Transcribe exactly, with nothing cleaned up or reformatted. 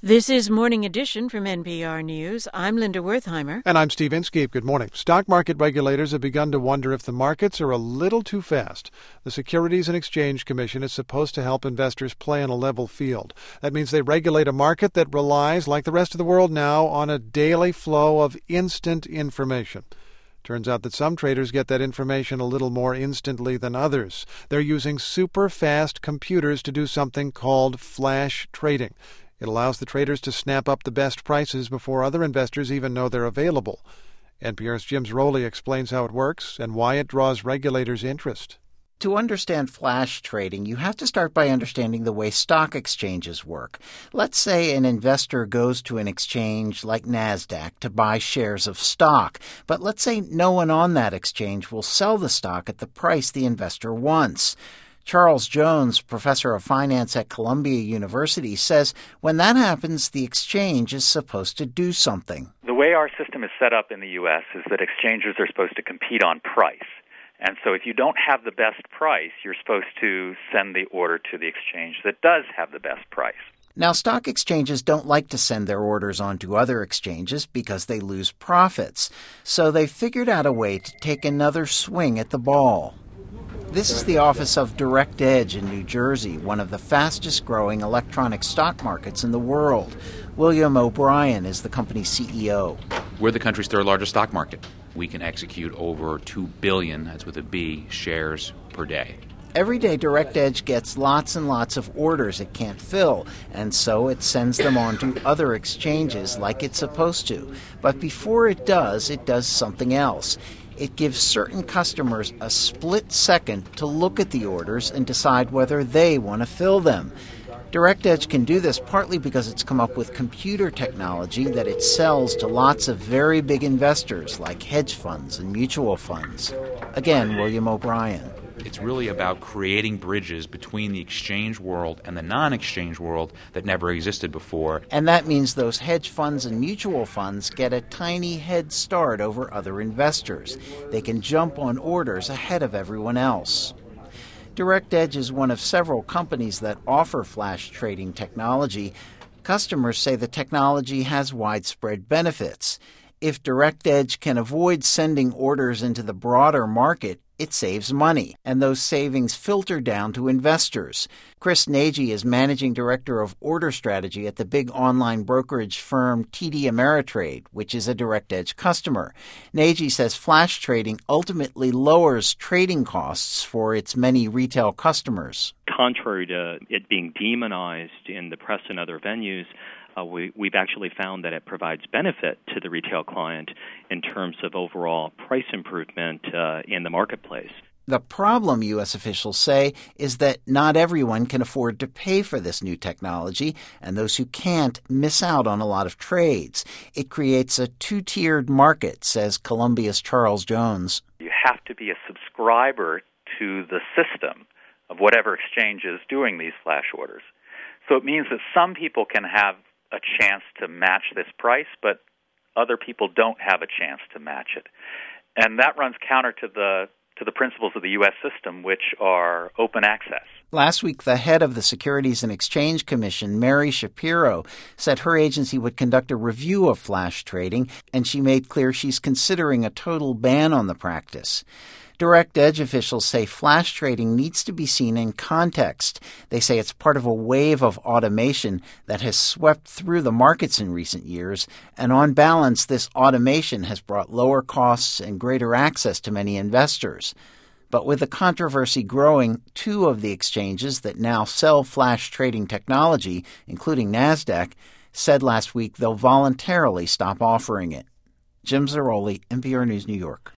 This is Morning Edition from N P R News. I'm Linda Wertheimer. And I'm Steve Inskeep. Good morning. Stock market regulators have begun to wonder if the markets are a little too fast. The Securities and Exchange Commission is supposed to help investors play on a level field. That means they regulate a market that relies, like the rest of the world now, on a daily flow of instant information. Turns out that some traders get that information a little more instantly than others. They're using super fast computers to do something called flash trading. It allows the traders to snap up the best prices before other investors even know they're available. N P R's Jim Zarroli explains how it works and why it draws regulators' interest. To understand flash trading, you have to start by understanding the way stock exchanges work. Let's say an investor goes to an exchange like NASDAQ to buy shares of stock, but let's say no one on that exchange will sell the stock at the price the investor wants. Charles Jones, professor of finance at Columbia University, says when that happens, the exchange is supposed to do something. The way our system is set up in the U S is that exchanges are supposed to compete on price. And so if you don't have the best price, you're supposed to send the order to the exchange that does have the best price. Now, stock exchanges don't like to send their orders on to other exchanges because they lose profits. So they've figured out a way to take another swing at the ball. This is the office of Direct Edge in New Jersey, one of the fastest-growing electronic stock markets in the world. William O'Brien is the company's C E O. We're the country's third-largest stock market. We can execute over two billion, that's with a B, shares per day. Every day, Direct Edge gets lots and lots of orders it can't fill, and so it sends them on to other exchanges like it's supposed to. But before it does, it does something else. It gives certain customers a split second to look at the orders and decide whether they want to fill them. Direct Edge can do this partly because it's come up with computer technology that it sells to lots of very big investors like hedge funds and mutual funds. Again, William O'Brien. It's really about creating bridges between the exchange world and the non-exchange world that never existed before. And that means those hedge funds and mutual funds get a tiny head start over other investors. They can jump on orders ahead of everyone else. Direct Edge is one of several companies that offer flash trading technology. Customers say the technology has widespread benefits. If Direct Edge can avoid sending orders into the broader market, it saves money, and those savings filter down to investors. Chris Nagy is managing director of order strategy at the big online brokerage firm T D Ameritrade, which is a Direct Edge customer. Nagy says flash trading ultimately lowers trading costs for its many retail customers. Contrary to it being demonized in the press and other venues, Uh, we, we've actually found that it provides benefit to the retail client in terms of overall price improvement uh, in the marketplace. The problem, U S officials say, is that not everyone can afford to pay for this new technology, and those who can't miss out on a lot of trades. It creates a two-tiered market, says Columbia's Charles Jones. You have to be a subscriber to the system of whatever exchange is doing these flash orders. So it means that some people can have a chance to match this price, but other people don't have a chance to match it. And that runs counter to the to the principles of the U S system, which are open access. Last week, the head of the Securities and Exchange Commission, Mary Shapiro, said her agency would conduct a review of flash trading, and she made clear she's considering a total ban on the practice. Direct Edge officials say flash trading needs to be seen in context. They say it's part of a wave of automation that has swept through the markets in recent years, and on balance, this automation has brought lower costs and greater access to many investors. But with the controversy growing, two of the exchanges that now sell flash trading technology, including NASDAQ, said last week they'll voluntarily stop offering it. Jim Zarroli, N P R News, New York.